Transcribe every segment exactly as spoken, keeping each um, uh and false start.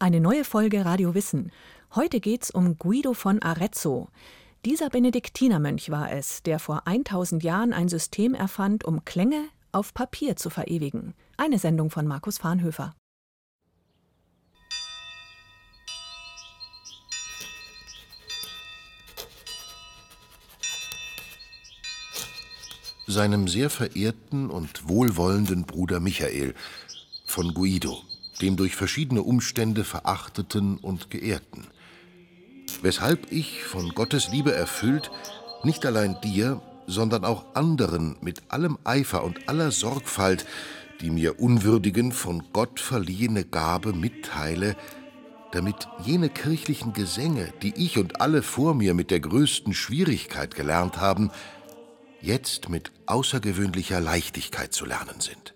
Eine neue Folge Radio Wissen. Heute geht's um Guido von Arezzo. Dieser Benediktinermönch war es, der vor tausend Jahren ein System erfand, um Klänge auf Papier zu verewigen. Eine Sendung von Markus Farnhöfer. Seinem sehr verehrten und wohlwollenden Bruder Michael von Guido, dem durch verschiedene Umstände verachteten und geehrten. Weshalb ich, von Gottes Liebe erfüllt, nicht allein dir, sondern auch anderen mit allem Eifer und aller Sorgfalt die mir unwürdigen, von Gott verliehene Gabe mitteile, damit jene kirchlichen Gesänge, die ich und alle vor mir mit der größten Schwierigkeit gelernt haben, jetzt mit außergewöhnlicher Leichtigkeit zu lernen sind.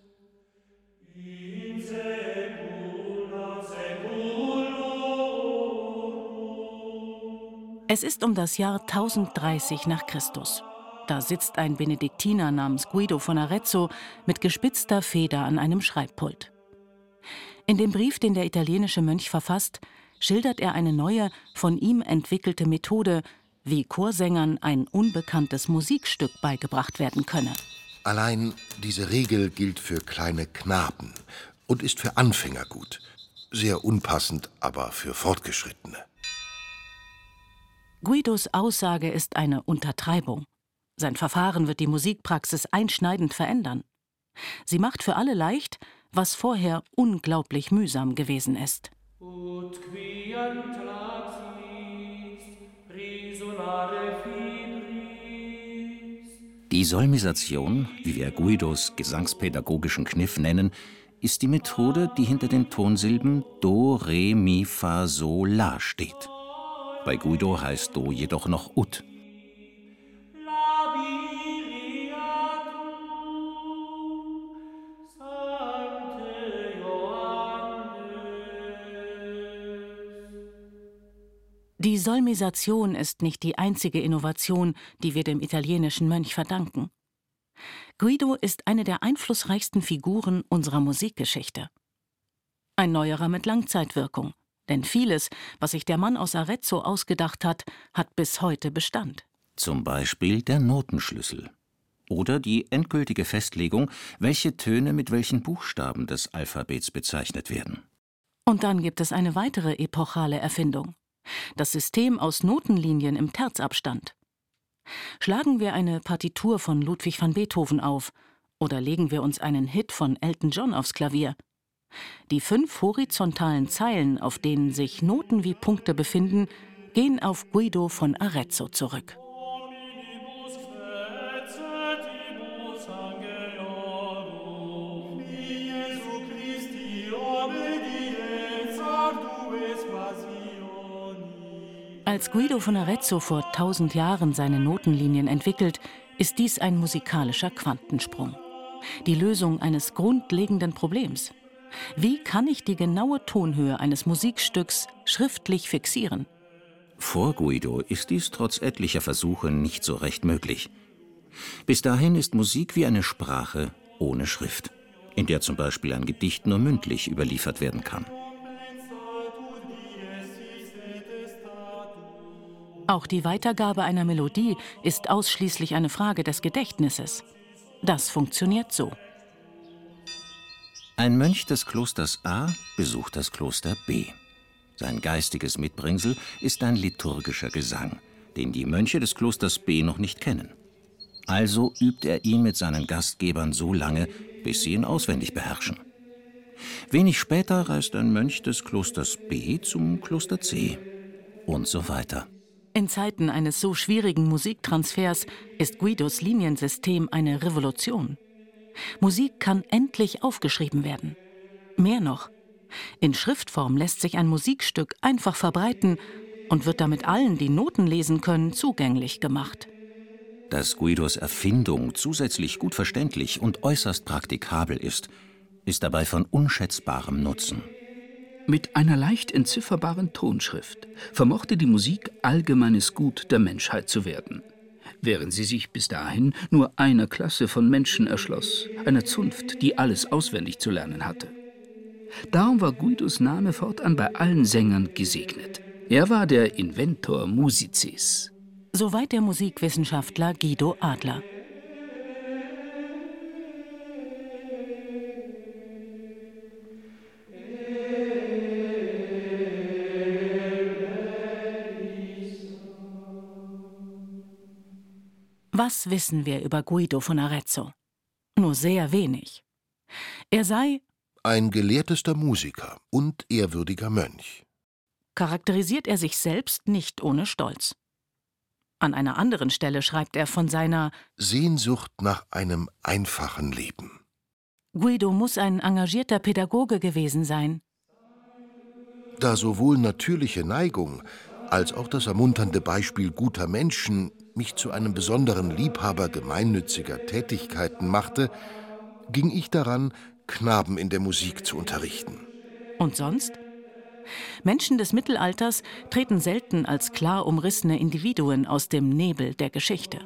Es ist um das Jahr tausenddreißig nach Christus. Da sitzt ein Benediktiner namens Guido von Arezzo mit gespitzter Feder an einem Schreibpult. In dem Brief, den der italienische Mönch verfasst, schildert er eine neue, von ihm entwickelte Methode, wie Chorsängern ein unbekanntes Musikstück beigebracht werden könne. Allein diese Regel gilt für kleine Knaben und ist für Anfänger gut. Sehr unpassend, aber für Fortgeschrittene. Guidos Aussage ist eine Untertreibung. Sein Verfahren wird die Musikpraxis einschneidend verändern. Sie macht für alle leicht, was vorher unglaublich mühsam gewesen ist. Die Solmisation, wie wir Guidos gesangspädagogischen Kniff nennen, ist die Methode, die hinter den Tonsilben Do, Re, Mi, Fa, Sol, La steht. Bei Guido heißt Do jedoch noch Ut. Die Solmisation ist nicht die einzige Innovation, die wir dem italienischen Mönch verdanken. Guido ist eine der einflussreichsten Figuren unserer Musikgeschichte. Ein Neuerer mit Langzeitwirkung, denn vieles, was sich der Mann aus Arezzo ausgedacht hat, hat bis heute Bestand. Zum Beispiel der Notenschlüssel oder die endgültige Festlegung, welche Töne mit welchen Buchstaben des Alphabets bezeichnet werden. Und dann gibt es eine weitere epochale Erfindung: das System aus Notenlinien im Terzabstand. Schlagen wir eine Partitur von Ludwig van Beethoven auf oder legen wir uns einen Hit von Elton John aufs Klavier. Die fünf horizontalen Zeilen, auf denen sich Noten wie Punkte befinden, gehen auf Guido von Arezzo zurück. Als Guido von Arezzo vor tausend Jahren seine Notenlinien entwickelt, ist dies ein musikalischer Quantensprung. Die Lösung eines grundlegenden Problems. Wie kann ich die genaue Tonhöhe eines Musikstücks schriftlich fixieren? Vor Guido ist dies trotz etlicher Versuche nicht so recht möglich. Bis dahin ist Musik wie eine Sprache ohne Schrift, in der zum Beispiel ein Gedicht nur mündlich überliefert werden kann. Auch die Weitergabe einer Melodie ist ausschließlich eine Frage des Gedächtnisses. Das funktioniert so. Ein Mönch des Klosters A besucht das Kloster B. Sein geistiges Mitbringsel ist ein liturgischer Gesang, den die Mönche des Klosters B noch nicht kennen. Also übt er ihn mit seinen Gastgebern so lange, bis sie ihn auswendig beherrschen. Wenig später reist ein Mönch des Klosters B zum Kloster C und so weiter. In Zeiten eines so schwierigen Musiktransfers ist Guidos Liniensystem eine Revolution. Musik kann endlich aufgeschrieben werden. Mehr noch: in Schriftform lässt sich ein Musikstück einfach verbreiten und wird damit allen, die Noten lesen können, zugänglich gemacht. Dass Guidos Erfindung zusätzlich gut verständlich und äußerst praktikabel ist, ist dabei von unschätzbarem Nutzen. Mit einer leicht entzifferbaren Tonschrift vermochte die Musik allgemeines Gut der Menschheit zu werden, während sie sich bis dahin nur einer Klasse von Menschen erschloss, einer Zunft, die alles auswendig zu lernen hatte. Darum war Guidos Name fortan bei allen Sängern gesegnet. Er war der Inventor musicis. Soweit der Musikwissenschaftler Guido Adler. Was wissen wir über Guido von Arezzo? Nur sehr wenig. Er sei ein gelehrtester Musiker und ehrwürdiger Mönch. Charakterisiert er sich selbst nicht ohne Stolz. An einer anderen Stelle schreibt er von seiner Sehnsucht nach einem einfachen Leben. Guido muss ein engagierter Pädagoge gewesen sein. Da sowohl natürliche Neigung als auch das ermunternde Beispiel guter Menschen mich zu einem besonderen Liebhaber gemeinnütziger Tätigkeiten machte, ging ich daran, Knaben in der Musik zu unterrichten. Und sonst? Menschen des Mittelalters treten selten als klar umrissene Individuen aus dem Nebel der Geschichte.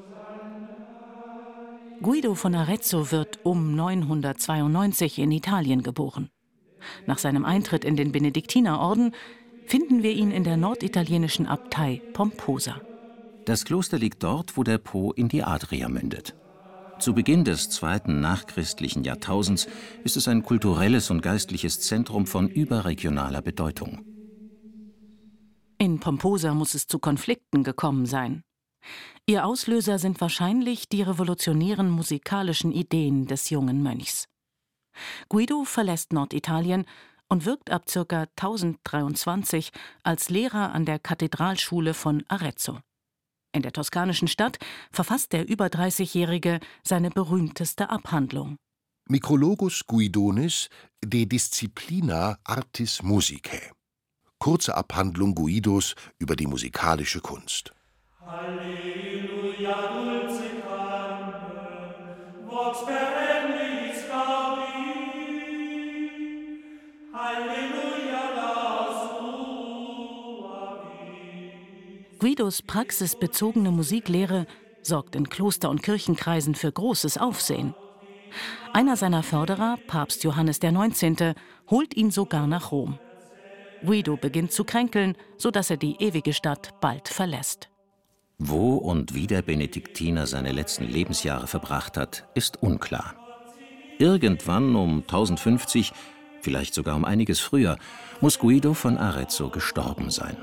Guido von Arezzo wird um neunhundertzweiundneunzig in Italien geboren. Nach seinem Eintritt in den Benediktinerorden finden wir ihn in der norditalienischen Abtei Pomposa. Das Kloster liegt dort, wo der Po in die Adria mündet. Zu Beginn des zweiten nachchristlichen Jahrtausends ist es ein kulturelles und geistliches Zentrum von überregionaler Bedeutung. In Pomposa muss es zu Konflikten gekommen sein. Ihr Auslöser sind wahrscheinlich die revolutionären musikalischen Ideen des jungen Mönchs. Guido verlässt Norditalien und wirkt ab ca. tausenddreiundzwanzig als Lehrer an der Kathedralschule von Arezzo. In der toskanischen Stadt verfasst der über dreißigjährige seine berühmteste Abhandlung. Micrologus Guidonis de disciplina artis musicae. Kurze Abhandlung Guidos über die musikalische Kunst. Halleluja, dulce Carmen, vox perennis gaudi. Halleluja, laus tua vis. Guidos praxisbezogene Musiklehre sorgt in Kloster- und Kirchenkreisen für großes Aufsehen. Einer seiner Förderer, Papst Johannes der Neunzehnte, holt ihn sogar nach Rom. Guido beginnt zu kränkeln, sodass er die ewige Stadt bald verlässt. Wo und wie der Benediktiner seine letzten Lebensjahre verbracht hat, ist unklar. Irgendwann um tausendfünfzig, vielleicht sogar um einiges früher, muss Guido von Arezzo gestorben sein.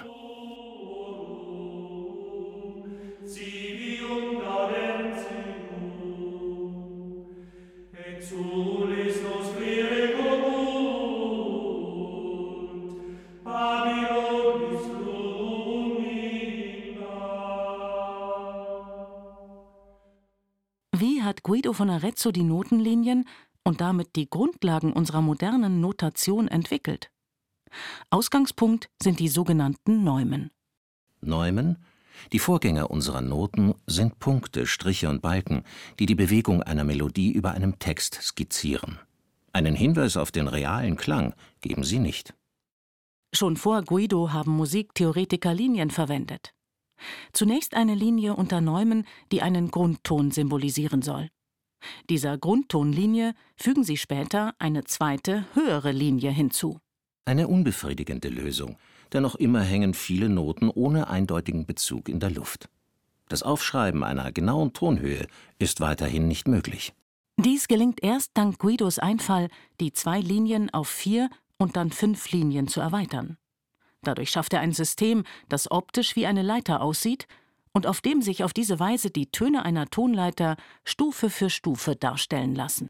Wie hat Guido von Arezzo die Notenlinien und damit die Grundlagen unserer modernen Notation entwickelt? Ausgangspunkt sind die sogenannten Neumen. Neumen? Die Vorgänger unserer Noten sind Punkte, Striche und Balken, die die Bewegung einer Melodie über einem Text skizzieren. Einen Hinweis auf den realen Klang geben sie nicht. Schon vor Guido haben Musiktheoretiker Linien verwendet. Zunächst eine Linie unter Neumen, die einen Grundton symbolisieren soll. Dieser Grundtonlinie fügen sie später eine zweite, höhere Linie hinzu. Eine unbefriedigende Lösung, denn noch immer hängen viele Noten ohne eindeutigen Bezug in der Luft. Das Aufschreiben einer genauen Tonhöhe ist weiterhin nicht möglich. Dies gelingt erst dank Guidos Einfall, die zwei Linien auf vier und dann fünf Linien zu erweitern. Dadurch schafft er ein System, das optisch wie eine Leiter aussieht und auf dem sich auf diese Weise die Töne einer Tonleiter Stufe für Stufe darstellen lassen.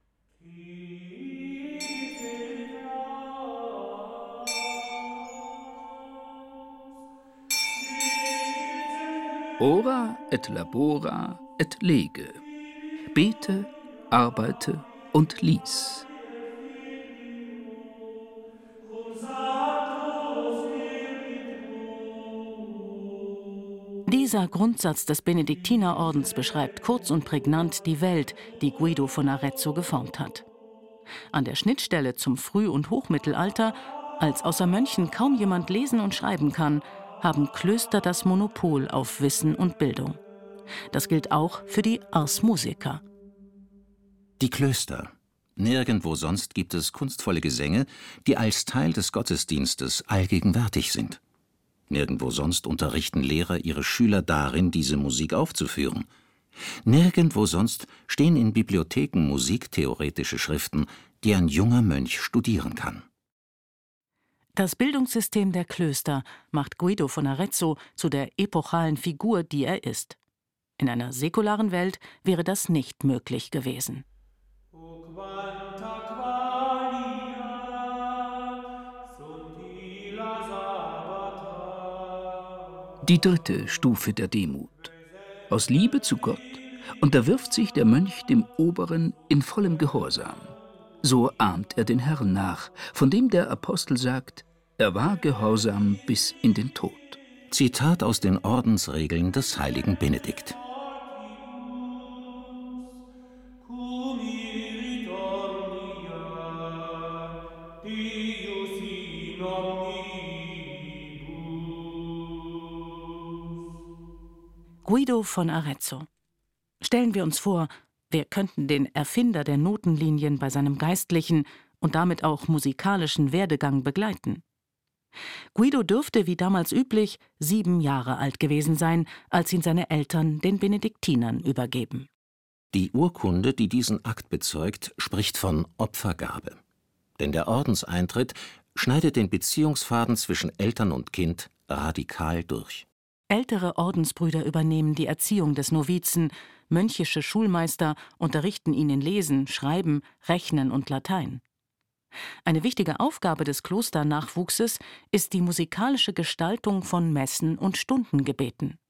Ora et labora et lege. Bete, arbeite und lies. Dieser Grundsatz des Benediktinerordens beschreibt kurz und prägnant die Welt, die Guido von Arezzo geformt hat. An der Schnittstelle zum Früh- und Hochmittelalter, als außer Mönchen kaum jemand lesen und schreiben kann, haben Klöster das Monopol auf Wissen und Bildung. Das gilt auch für die Ars Musica. Die Klöster, Nirgendwo sonst gibt es kunstvolle Gesänge, die als Teil des Gottesdienstes allgegenwärtig sind. Nirgendwo sonst unterrichten Lehrer ihre Schüler darin, diese Musik aufzuführen. Nirgendwo sonst stehen in Bibliotheken musiktheoretische Schriften, die ein junger Mönch studieren kann. Das Bildungssystem der Klöster macht Guido von Arezzo zu der epochalen Figur, die er ist. In einer säkularen Welt wäre das nicht möglich gewesen. Die dritte Stufe der Demut. Aus Liebe zu Gott unterwirft sich der Mönch dem Oberen in vollem Gehorsam. So ahmt er den Herrn nach, von dem der Apostel sagt, er war gehorsam bis in den Tod. Zitat aus den Ordensregeln des heiligen Benedikt. Guido von Arezzo. Stellen wir uns vor, wir könnten den Erfinder der Notenlinien bei seinem geistlichen und damit auch musikalischen Werdegang begleiten. Guido dürfte, wie damals üblich, sieben Jahre alt gewesen sein, als ihn seine Eltern den Benediktinern übergeben. Die Urkunde, die diesen Akt bezeugt, spricht von Opfergabe. Denn der Ordenseintritt schneidet den Beziehungsfaden zwischen Eltern und Kind radikal durch. Ältere Ordensbrüder übernehmen die Erziehung des Novizen, mönchische Schulmeister unterrichten ihn in Lesen, Schreiben, Rechnen und Latein. Eine wichtige Aufgabe des Klosternachwuchses ist die musikalische Gestaltung von Messen und Stundengebeten.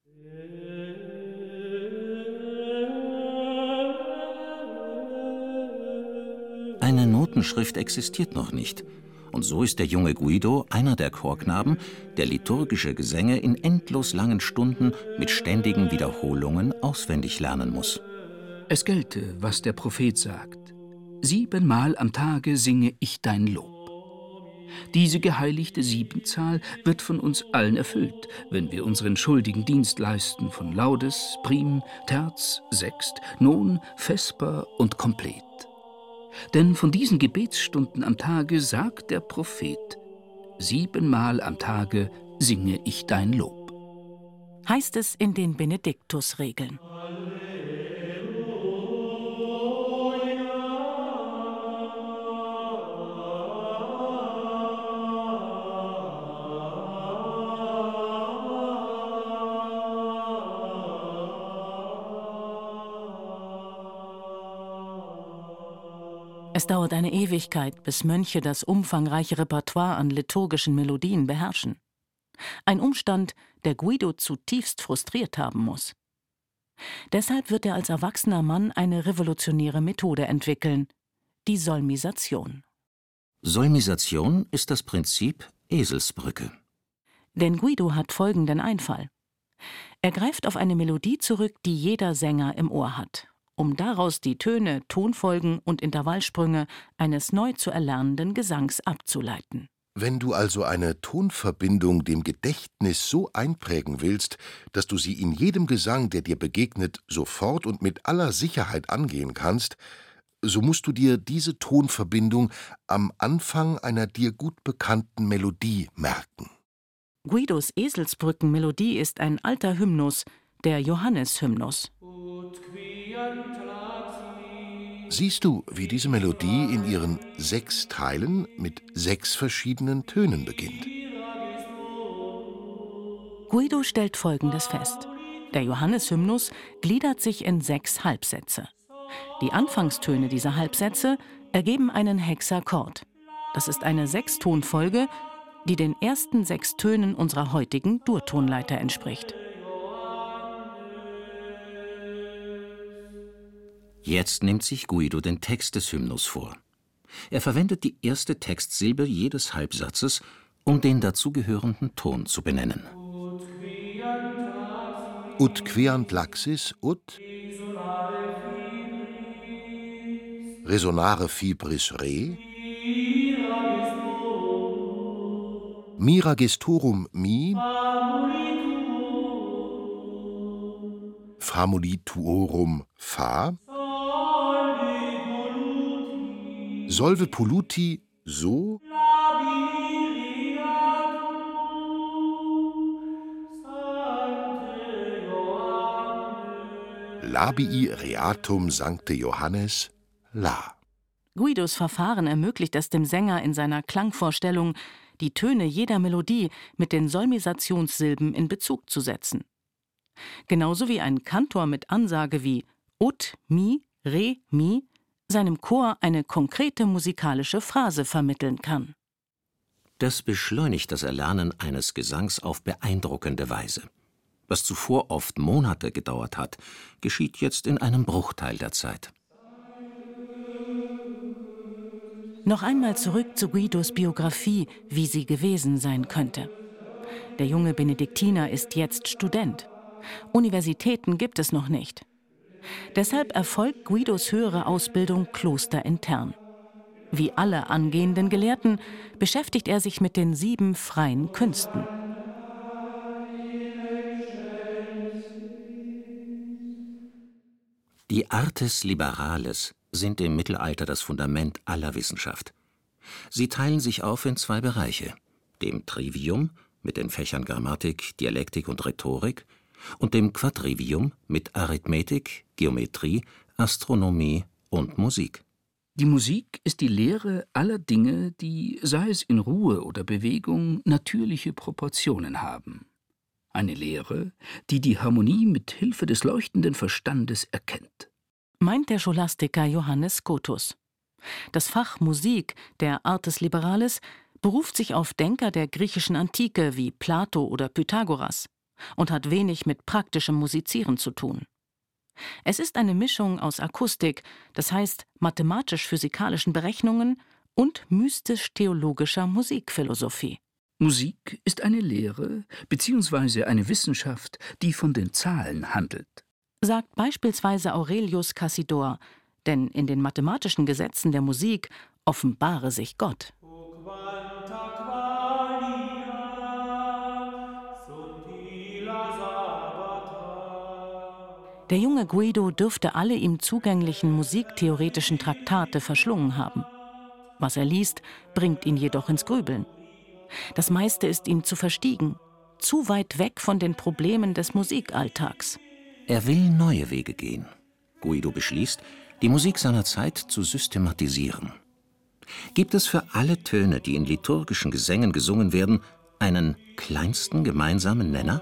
Eine Notenschrift existiert noch nicht. Und so ist der junge Guido einer der Chorknaben, der liturgische Gesänge in endlos langen Stunden mit ständigen Wiederholungen auswendig lernen muss. Es gelte, was der Prophet sagt: Siebenmal am Tage singe ich dein Lob. Diese geheiligte Siebenzahl wird von uns allen erfüllt, wenn wir unseren schuldigen Dienst leisten von Laudes, Prim, Terz, Sext, Non, Vesper und Komplet. Denn von diesen Gebetsstunden am Tage sagt der Prophet: Siebenmal am Tage singe ich dein Lob. Heißt es in den Benediktusregeln. Es dauert eine Ewigkeit, bis Mönche das umfangreiche Repertoire an liturgischen Melodien beherrschen. Ein Umstand, der Guido zutiefst frustriert haben muss. Deshalb wird er als erwachsener Mann eine revolutionäre Methode entwickeln: die Solmisation. Solmisation ist das Prinzip Eselsbrücke. Denn Guido hat folgenden Einfall. Er greift auf eine Melodie zurück, die jeder Sänger im Ohr hat, um daraus die Töne, Tonfolgen und Intervallsprünge eines neu zu erlernenden Gesangs abzuleiten. Wenn du also eine Tonverbindung dem Gedächtnis so einprägen willst, dass du sie in jedem Gesang, der dir begegnet, sofort und mit aller Sicherheit angehen kannst, so musst du dir diese Tonverbindung am Anfang einer dir gut bekannten Melodie merken. Guidos Eselsbrückenmelodie ist ein alter Hymnus, der Johanneshymnus. Siehst du, wie diese Melodie in ihren sechs Teilen mit sechs verschiedenen Tönen beginnt? Guido stellt Folgendes fest. Der Johanneshymnus gliedert sich in sechs Halbsätze. Die Anfangstöne dieser Halbsätze ergeben einen Hexachord. Das ist eine Sechstonfolge, die den ersten sechs Tönen unserer heutigen Durtonleiter entspricht. Jetzt nimmt sich Guido den Text des Hymnus vor. Er verwendet die erste Textsilbe jedes Halbsatzes, um den dazugehörenden Ton zu benennen. Ut queant laxis ut resonare fibris re mira gestorum mi famulituorum fa Solve polluti so, labii reatum Sancte Johannes, la. Guidos Verfahren ermöglicht es dem Sänger in seiner Klangvorstellung, die Töne jeder Melodie mit den Solmisationssilben in Bezug zu setzen. Genauso wie ein Kantor mit Ansage wie ut, mi, re, mi seinem Chor eine konkrete musikalische Phrase vermitteln kann. Das beschleunigt das Erlernen eines Gesangs auf beeindruckende Weise. Was zuvor oft Monate gedauert hat, geschieht jetzt in einem Bruchteil der Zeit. Noch einmal zurück zu Guidos Biografie, wie sie gewesen sein könnte. Der junge Benediktiner ist jetzt Student. Universitäten gibt es noch nicht. Deshalb erfolgt Guidos höhere Ausbildung klosterintern. Wie alle angehenden Gelehrten beschäftigt er sich mit den sieben freien Künsten. Die Artes Liberales sind im Mittelalter das Fundament aller Wissenschaft. Sie teilen sich auf in zwei Bereiche, dem Trivium mit den Fächern Grammatik, Dialektik und Rhetorik und dem Quadrivium mit Arithmetik, Geometrie, Astronomie und Musik. Die Musik ist die Lehre aller Dinge, die, sei es in Ruhe oder Bewegung, natürliche Proportionen haben. Eine Lehre, die die Harmonie mit Hilfe des leuchtenden Verstandes erkennt. Meint der Scholastiker Johannes Scotus. Das Fach Musik der Artes Liberales beruft sich auf Denker der griechischen Antike wie Plato oder Pythagoras und hat wenig mit praktischem Musizieren zu tun. Es ist eine Mischung aus Akustik, das heißt mathematisch-physikalischen Berechnungen, und mystisch-theologischer Musikphilosophie. Musik ist eine Lehre bzw. eine Wissenschaft, die von den Zahlen handelt. Sagt beispielsweise Aurelius Cassidor, denn in den mathematischen Gesetzen der Musik offenbare sich Gott. Der junge Guido dürfte alle ihm zugänglichen musiktheoretischen Traktate verschlungen haben. Was er liest, bringt ihn jedoch ins Grübeln. Das meiste ist ihm zu verstiegen, zu weit weg von den Problemen des Musikalltags. Er will neue Wege gehen. Guido beschließt, die Musik seiner Zeit zu systematisieren. Gibt es für alle Töne, die in liturgischen Gesängen gesungen werden, einen kleinsten gemeinsamen Nenner?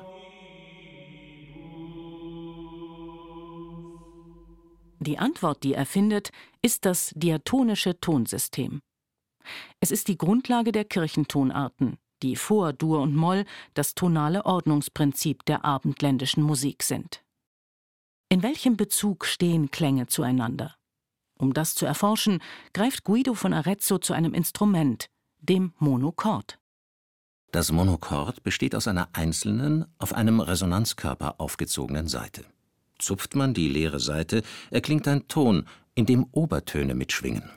Die Antwort, die er findet, ist das diatonische Tonsystem. Es ist die Grundlage der Kirchentonarten, die vor Dur und Moll das tonale Ordnungsprinzip der abendländischen Musik sind. In welchem Bezug stehen Klänge zueinander? Um das zu erforschen, greift Guido von Arezzo zu einem Instrument, dem Monochord. Das Monochord besteht aus einer einzelnen, auf einem Resonanzkörper aufgezogenen Saite. Zupft man die leere Saite, erklingt ein Ton, in dem Obertöne mitschwingen.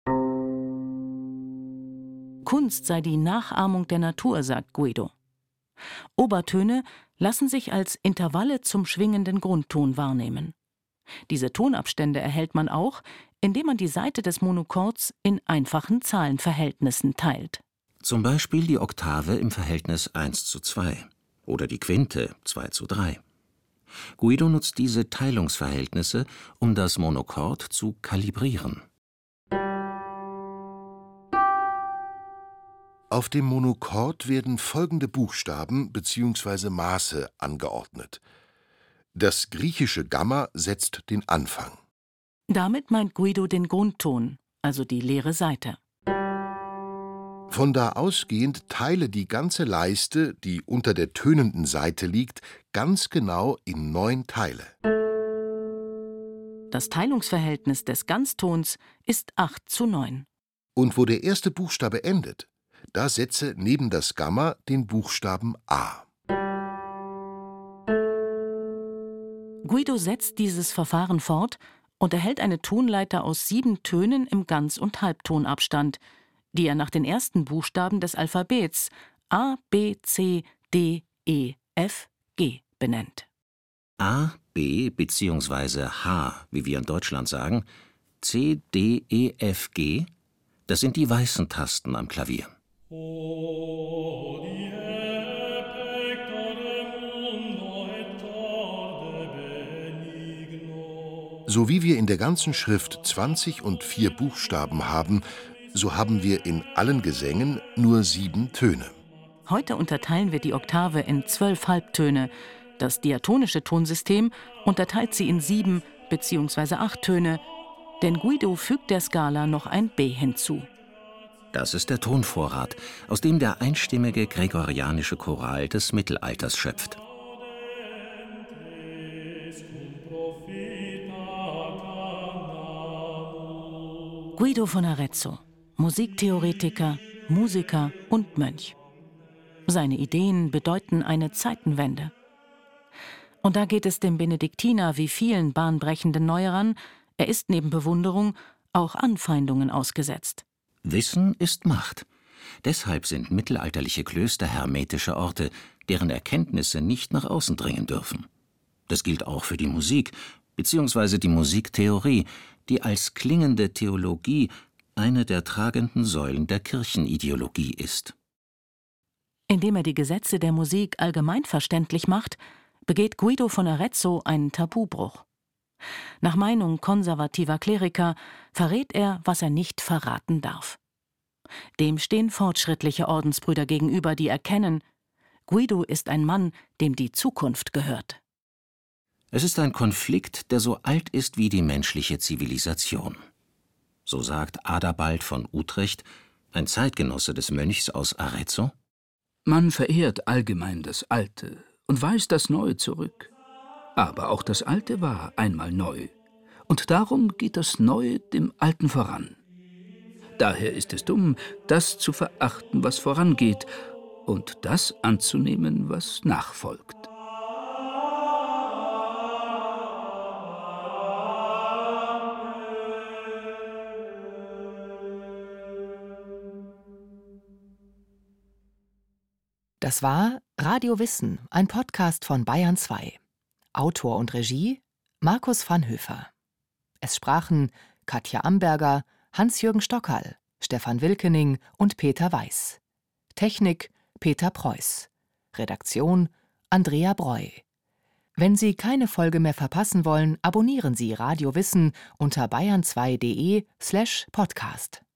Kunst sei die Nachahmung der Natur, sagt Guido. Obertöne lassen sich als Intervalle zum schwingenden Grundton wahrnehmen. Diese Tonabstände erhält man auch, indem man die Saite des Monochords in einfachen Zahlenverhältnissen teilt. Zum Beispiel die Oktave im Verhältnis eins zu zwei oder die Quinte zwei zu drei. Guido nutzt diese Teilungsverhältnisse, um das Monochord zu kalibrieren. Auf dem Monochord werden folgende Buchstaben bzw. Maße angeordnet. Das griechische Gamma setzt den Anfang. Damit meint Guido den Grundton, also die leere Saite. Von da ausgehend teile die ganze Leiste, die unter der tönenden Saite liegt, ganz genau in neun Teile. Das Teilungsverhältnis des Ganztons ist acht zu neun. Und wo der erste Buchstabe endet, da setze neben das Gamma den Buchstaben A. Guido setzt dieses Verfahren fort und erhält eine Tonleiter aus sieben Tönen im Ganz- und Halbtonabstand, die er nach den ersten Buchstaben des Alphabets A, B, C, D, E, F, G benennt. A, B bzw. H, wie wir in Deutschland sagen, C, D, E, F, G Das sind die weißen Tasten am Klavier. So wie wir in der ganzen Schrift zwanzig und vier Buchstaben haben, so haben wir in allen Gesängen nur sieben Töne. Heute unterteilen wir die Oktave in zwölf Halbtöne. Das diatonische Tonsystem unterteilt sie in sieben bzw. acht Töne, denn Guido fügt der Skala noch ein B hinzu. Das ist der Tonvorrat, aus dem der einstimmige gregorianische Choral des Mittelalters schöpft. Guido von Arezzo, Musiktheoretiker, Musiker und Mönch. Seine Ideen bedeuten eine Zeitenwende. Und da geht es dem Benediktiner wie vielen bahnbrechenden Neuerern, er ist neben Bewunderung auch Anfeindungen ausgesetzt. Wissen ist Macht. Deshalb sind mittelalterliche Klöster hermetische Orte, deren Erkenntnisse nicht nach außen dringen dürfen. Das gilt auch für die Musik, beziehungsweise die Musiktheorie, die als klingende Theologie eine der tragenden Säulen der Kirchenideologie ist. Indem er die Gesetze der Musik allgemein verständlich macht, begeht Guido von Arezzo einen Tabubruch. Nach Meinung konservativer Kleriker verrät er, was er nicht verraten darf. Dem stehen fortschrittliche Ordensbrüder gegenüber, die erkennen, Guido ist ein Mann, dem die Zukunft gehört. Es ist ein Konflikt, der so alt ist wie die menschliche Zivilisation. So sagt Adalbald von Utrecht, ein Zeitgenosse des Mönchs aus Arezzo: Man verehrt allgemein das Alte und weist das Neue zurück. Aber auch das Alte war einmal neu. Und darum geht das Neue dem Alten voran. Daher ist es dumm, das zu verachten, was vorangeht, und das anzunehmen, was nachfolgt. Das war Radio Wissen, ein Podcast von Bayern zwei. Autor und Regie Markus Vanhöfer. Es sprachen Katja Amberger, Hans-Jürgen Stockerl, Stefan Wilkening und Peter Weiß. Technik Peter Preuß. Redaktion Andrea Breu. Wenn Sie keine Folge mehr verpassen wollen, abonnieren Sie Radio Wissen unter bayern zwei punkt de slash podcast.